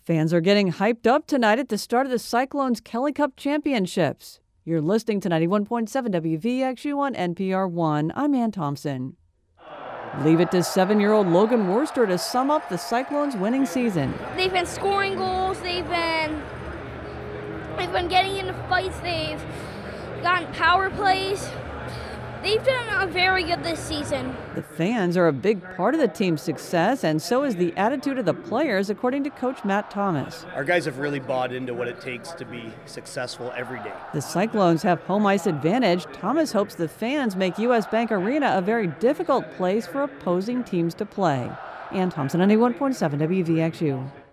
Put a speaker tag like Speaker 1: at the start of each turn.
Speaker 1: Fans are getting hyped up tonight at the start of the Cyclones Kelly Cup Championships. You're listening to 91.7 WVXU on NPR 1. I'm Ann Thompson. Leave it to 7-year-old Logan Worster to sum up the Cyclones' winning season.
Speaker 2: They've been scoring goals. They've been getting into fights. They've gotten power plays. They've done very good this season.
Speaker 1: The fans are a big part of the team's success, and so is the attitude of the players, according to Coach Matt Thomas.
Speaker 3: Our guys have really bought into what it takes to be successful every day.
Speaker 1: The Cyclones have home ice advantage. Thomas hopes the fans make U.S. Bank Arena a very difficult place for opposing teams to play. Ann Thompson, 91.7 WVXU.